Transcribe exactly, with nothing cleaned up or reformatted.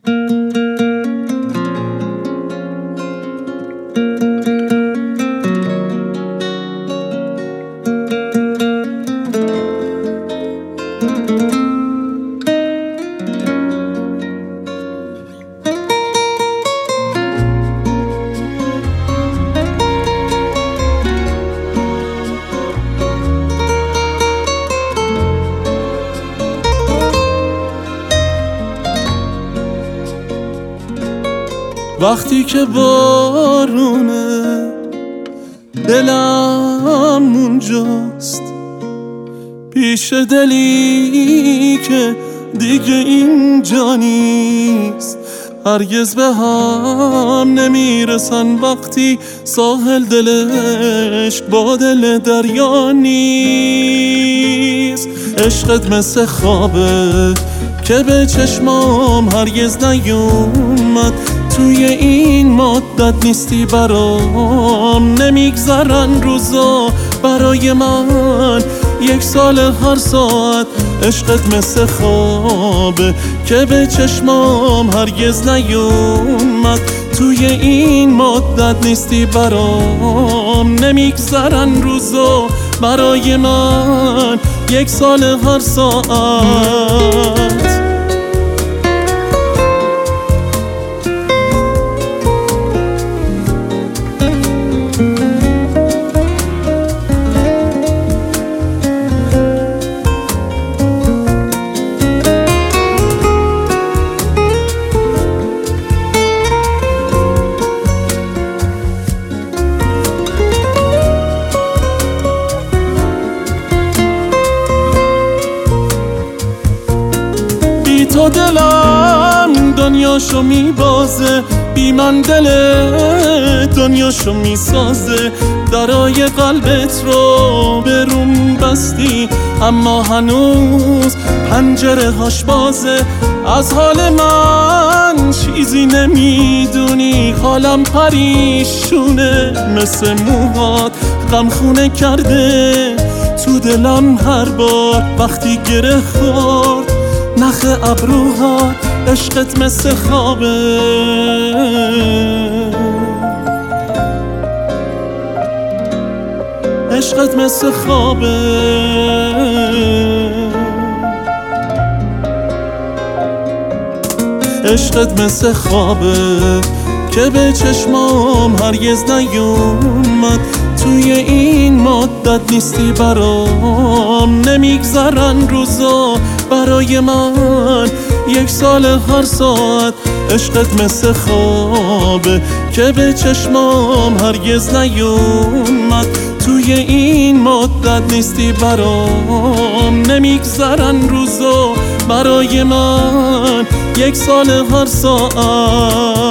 وقتی که بارونه دلم اونجاست، پیش دلی که دیگه اینجا نیست. هرگز به هم نمیرسن وقتی ساحل دلش با دل دریا نیست. عشقت مثل خوابه که به چشمام هرگز نیومد، توی این مدت نیستی برام. نمیگذرن روزا برای من، یک سال هر ساعت. عشقت مثل خوابه که به چشمام هرگز نیومد، توی این مدت نیستی برام. نمیگذرن روزا برای من، یک سال هر ساعت. تو دلم دنیاشو میبازه، بی من دل دنیاشو میسازه. درای قلبت رو به روم بستی، اما هنوز پنجره هاش بازه. از حال من چیزی نمیدونی، حالم پریشونه مثل موهات. غم خونه کرده تو دلم هر بار وقتی گره خورد نخ ابروها. عشقت مثل خوابه، عشقت مثل خوابه. عشقت مثل خوابه که به چشمام هرگز نیومد، توی این مدت نیستی برام. نمیگذرن روزا برای من، یک سال هر ساعت. عشقت مثل خوابه که به چشمام هرگز نیومد، توی این مدت نیستی برام. نمیگذرن روزا برای من، یک سال هر ساعت.